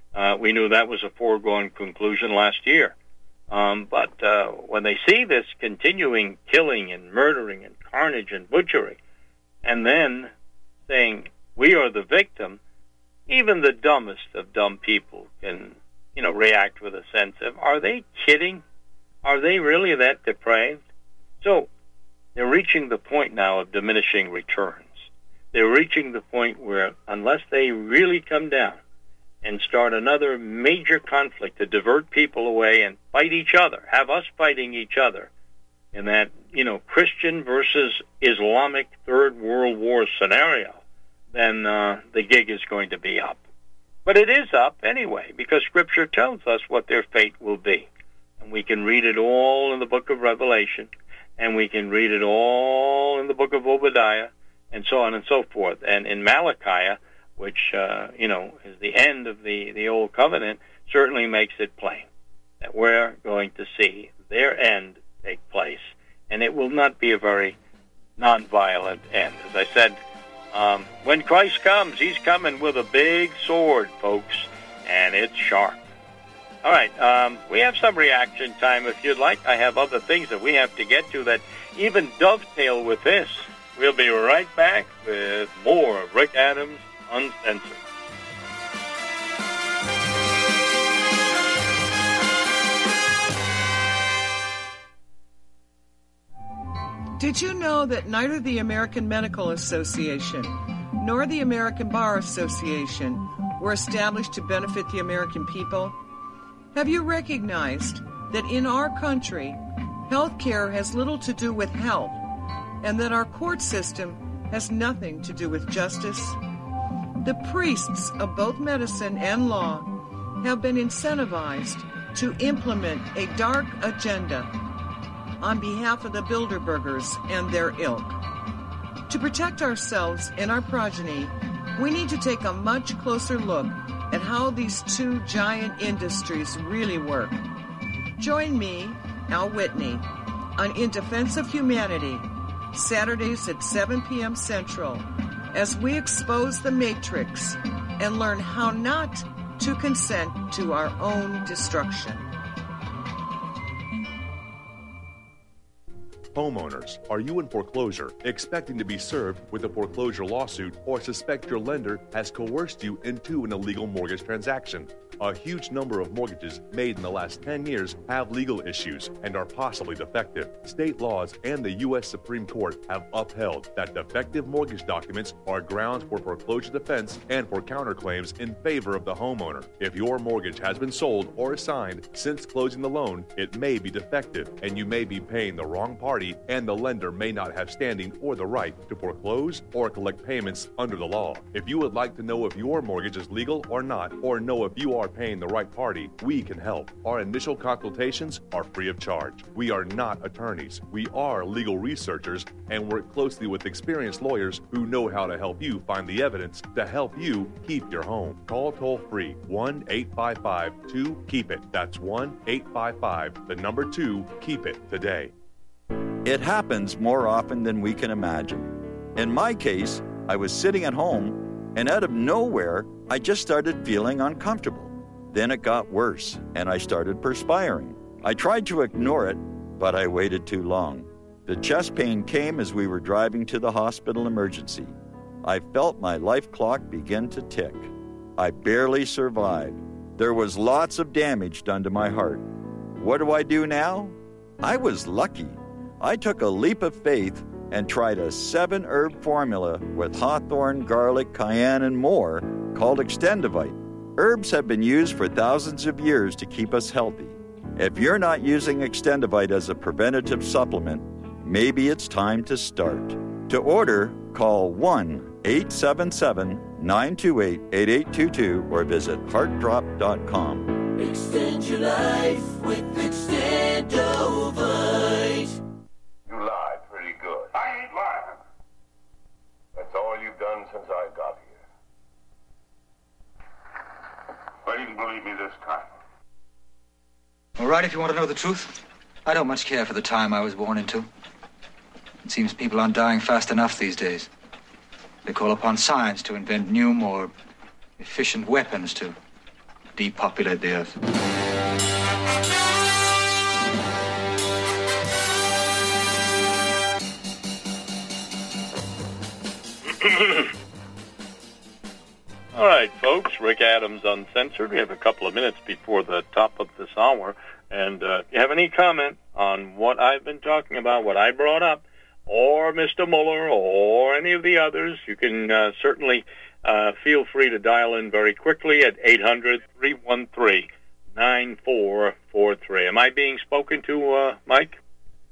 Speaker 5: Uh, we knew that was a foregone conclusion last year. Um, but uh, when they see this continuing killing and murdering and carnage and butchery, and then saying, we are the victim, even the dumbest of dumb people can, you know, react with a sense of, are they kidding? Are they really that depraved? So they're reaching the point now of diminishing returns. They're reaching the point where unless they really come down and start another major conflict to divert people away and fight each other, have us fighting each other in that, you know, Christian versus Islamic Third World War scenario, then uh, the gig is going to be up. But it is up anyway, because Scripture tells us what their fate will be. And we can read it all in the book of Revelation, and we can read it all in the book of Obadiah, and so on and so forth. And in Malachi, which, uh, you know, is the end of the, the Old Covenant, certainly makes it plain that we're going to see their end take place. And it will not be a very nonviolent end. As I said, um, when Christ comes, he's coming with a big sword, folks, and it's sharp. All right, um, we have some reaction time if you'd like. I have other things that we have to get to that even dovetail with this. We'll be right back with more of Rick Adams Uncensored.
Speaker 3: Did you know that neither the American Medical Association nor the American Bar Association were established to benefit the American people? Have you recognized that in our country, health care has little to do with health, and that our court system has nothing to do with justice? The priests of both medicine and law have been incentivized to implement a dark agenda on behalf of the Bilderbergers and their ilk. To protect ourselves and our progeny, we need to take a much closer look at how these two giant industries really work. Join me, Al Whitney, on In Defense of Humanity, Saturdays at seven p.m. Central, as we expose the matrix and learn how not to consent to our own destruction.
Speaker 22: Homeowners, are you in foreclosure, expecting to be served with a foreclosure lawsuit, or suspect your lender has coerced you into an illegal mortgage transaction? A huge number of mortgages made in the last ten years have legal issues and are possibly defective. State laws and the U S Supreme Court have upheld that defective mortgage documents are grounds for foreclosure defense and for counterclaims in favor of the homeowner. If your mortgage has been sold or assigned since closing the loan, it may be defective, and you may be paying the wrong party, and the lender may not have standing or the right to foreclose or collect payments under the law. If you would like to know if your mortgage is legal or not, or know if you are paying the right party, we can help. Our initial consultations are free of charge. We are not attorneys. We are legal researchers and work closely with experienced lawyers who know how to help you find the evidence to help you keep your home. Call toll-free one eight five five two keep it. That's one eight five five, the number two, keep it today.
Speaker 17: It happens more often than we can imagine. In my case, I was sitting at home, and out of nowhere, I just started feeling uncomfortable. Then it got worse, and I started perspiring. I tried to ignore it, but I waited too long. The chest pain came as we were driving to the hospital emergency. I felt my life clock begin to tick. I barely survived. There was lots of damage done to my heart. What do I do now? I was lucky. I took a leap of faith and tried a seven-herb formula with hawthorn, garlic, cayenne, and more called Extendivite. Herbs have been used for thousands of years to keep us healthy. If you're not using Extendivite as a preventative supplement, maybe it's time to start. To order, call one eight seven seven, nine two eight, eight eight two two or visit heart drop dot com.
Speaker 1: Extend your life with Extendovite.
Speaker 23: You lied pretty good. I ain't lying. That's all you've done since I got here. But you can believe me this time.
Speaker 24: All right, if you want to know the truth, I don't much care for the time I was born into. It seems people aren't dying fast enough these days. They call upon science to invent new, more efficient weapons to depopulate the earth.
Speaker 5: All right, folks, Rick Adams Uncensored. We have a couple of minutes before the top of this hour. And uh, if you have any comment on what I've been talking about, what I brought up, or Mister Mueller, or any of the others, you can uh, certainly uh, feel free to dial in very quickly at eight hundred, three one three, nine four four three. Am I being spoken to, uh, Mike?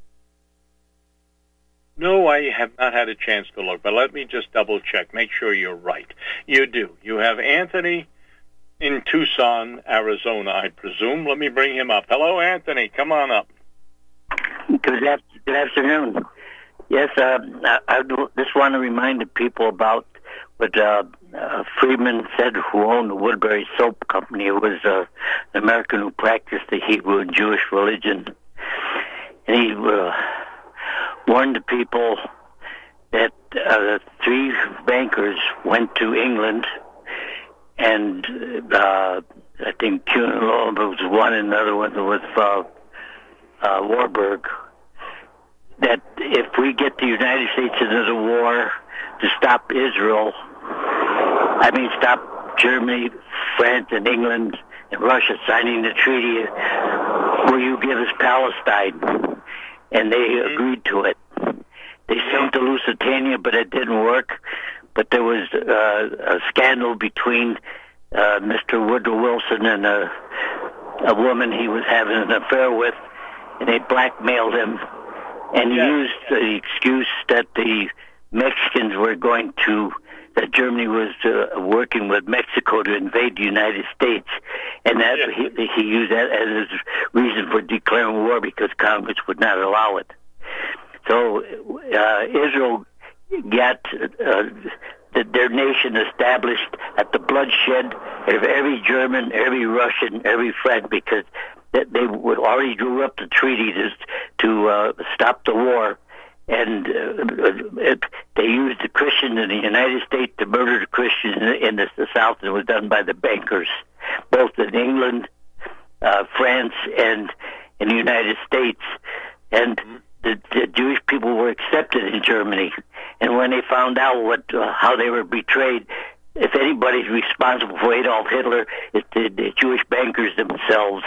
Speaker 5: No, I have not had a chance to look, but let me just double-check, make sure you're right. You do. You have Anthony in Tucson, Arizona, I presume. Let me bring him up. Hello, Anthony. Come on up.
Speaker 4: Good, af- good afternoon. Yes, uh, I, I just want to remind the people about what uh, uh, Friedman said, who owned the Woodbury Soap Company. It was uh, an American who practiced the Hebrew and Jewish religion. And he uh, warned the people that uh, the three bankers went to England, and uh, I think Kuhn was one, and another one was uh, uh, Warburg, that if we get the United States into the war to stop Israel, I mean stop Germany, France, and England, and Russia signing the treaty, will you give us Palestine? And they agreed to it. They sent to Lusitania, but it didn't work. But there was uh, a scandal between uh, Mister Woodrow Wilson and a, a woman he was having an affair with, and they blackmailed him. And he used the excuse that the Mexicans were going to, that Germany was uh, working with Mexico to invade the United States. And that yeah. he, he used that as his reason for declaring war, because Congress would not allow it. So uh, Israel got uh, the, their nation established at the bloodshed of every German, every Russian, every French, because they, they already drew up the treaty to, to uh, stop the war. And uh, it, they used the Christians in the United States to murder the Christians in, the, in the, the South, and it was done by the bankers, both in England, uh, France, and in the United States. And the, the Jewish people were accepted in Germany. And when they found out what uh, how they were betrayed, if anybody's responsible for Adolf Hitler, it's the, the Jewish bankers themselves.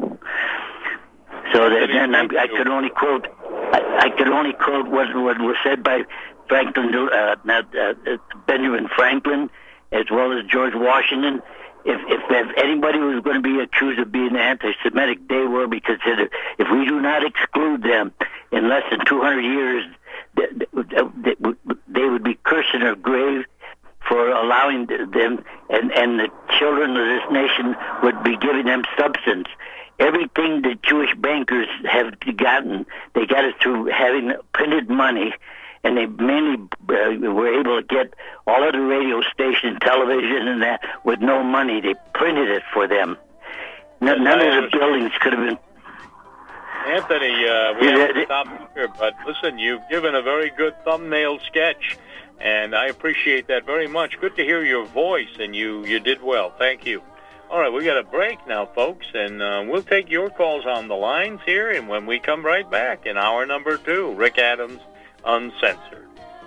Speaker 4: So that, then I, I could only quote, I, I could only quote what, what was said by Franklin, uh, not, uh, Benjamin Franklin, as well as George Washington. If, if, if anybody was going to be accused of being anti-Semitic, they were, because if we do not exclude them in less than two hundred years, they, they would be cursed in their grave for allowing them, and, and the children of this nation would be giving them substance. Everything the Jewish bankers have gotten, they got it through having printed money, and they mainly uh, were able to get all of the radio stations, television, and that with no money. They printed it for them. None, none of the buildings could have been.
Speaker 5: Anthony, uh, we have to stop here, but listen, you've given a very good thumbnail sketch, and I appreciate that very much. Good to hear your voice, and you, you did well. Thank you. All right, we got a break now, folks, and uh, we'll take your calls on the lines here, and when we come right back in hour number two, Rick Adams Uncensored.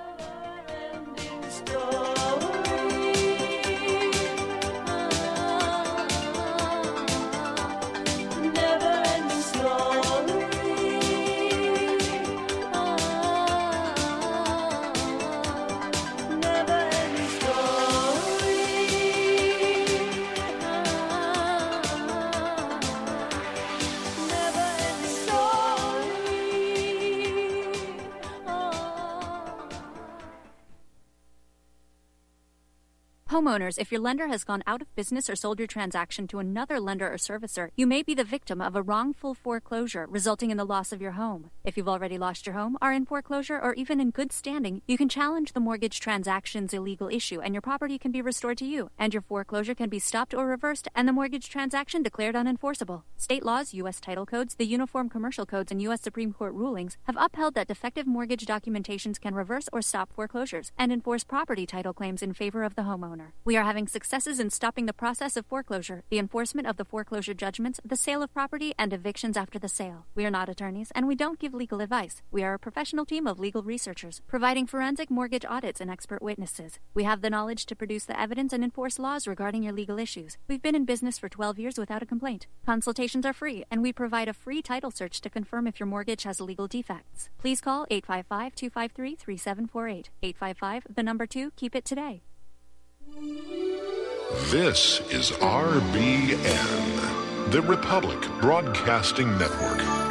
Speaker 6: Homeowners, if your lender has gone out of business or sold your transaction to another lender or servicer, you may be the victim of a wrongful foreclosure, resulting in the loss of your home. If you've already lost your home, are in foreclosure, or even in good standing, you can challenge the mortgage transaction's illegal issue, and your property can be restored to you, and your foreclosure can be stopped or reversed, and the mortgage transaction declared unenforceable. State laws, U S title codes, the Uniform Commercial Codes, and U S Supreme Court rulings have upheld that defective mortgage documentations can reverse or stop foreclosures and enforce property title claims in favor of the homeowner. manner. We are having successes in stopping the process of foreclosure, the enforcement of the foreclosure judgments, the sale of property, and evictions after the sale. We are not attorneys, and we don't give legal advice. We are a professional team of legal researchers, providing forensic mortgage audits and expert witnesses. We have the knowledge to produce the evidence and enforce laws regarding your legal issues. We've been in business for twelve years without a complaint. Consultations are free, and we provide a free title search to confirm if your mortgage has legal defects. Please call eight five five, two five three, three seven four eight. eight five five, the number two, keep it today.
Speaker 2: This is R B N, the Republic Broadcasting Network.